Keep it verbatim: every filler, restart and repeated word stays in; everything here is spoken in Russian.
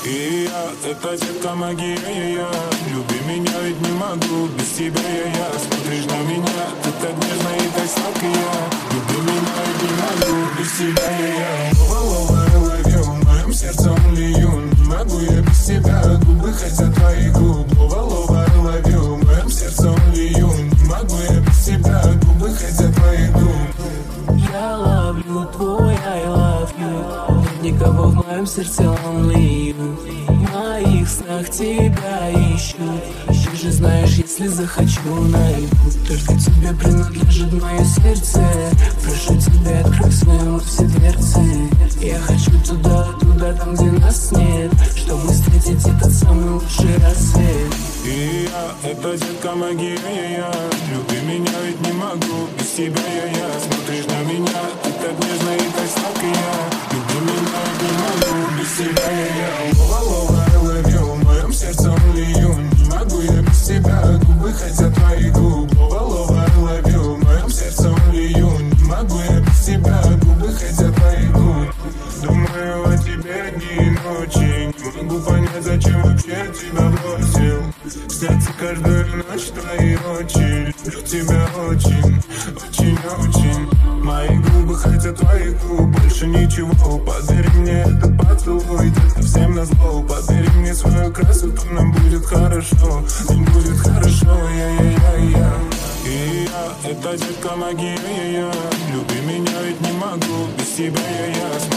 И я, это детка магия, я люби меня, ведь не могу без тебя, я, я смотришь на меня, ты так нежно и так сладко, я люби меня, ведь не могу без тебя, я, я Лова, лова, ловил, в моем сердце only you. Не могу я без тебя, губы хотят твои губ. Лова, лова, ловил, в моем сердце only you. Не могу я без тебя, губы хотят твои губ. Я ловлю твой I love you. Нет никого в моем сердце only you. В моих снах тебя ищу. Ты же знаешь, если захочу, найду. Только тебе принадлежит мое сердце. Прошу тебя, открой своему все дверцы. Я хочу туда, туда, там, где нас нет, чтобы встретить этот самый лучший рассвет. И я, это детка магия, я люби меня, ведь не могу без тебя, я, я смотришь на меня, ты так нежно и так сладко, я люби меня, ведь не могу без тебя, я, я Лова, лова, ловил, в моем сердце only you. Не могу я без тебя, губы хотят твои губ. Лова, лова, ловил, в моем сердце only you. Не могу я без тебя, губы хотят твои губ. Думаю о тебе дни и ночи. Не могу понять, зачем вообще тебя бросил. Снятся каждую ночь твои очи. Люблю тебя очень, очень-очень. Мои губы хотят твоих губ, больше ничего. Подари мне этот поцелуй, детка, всем назло. Подари мне свою красоту, нам будет хорошо. Нам будет хорошо, я-я-я-я. И я, это детка магия, я, я люби меня, ведь не могу без тебя, я, я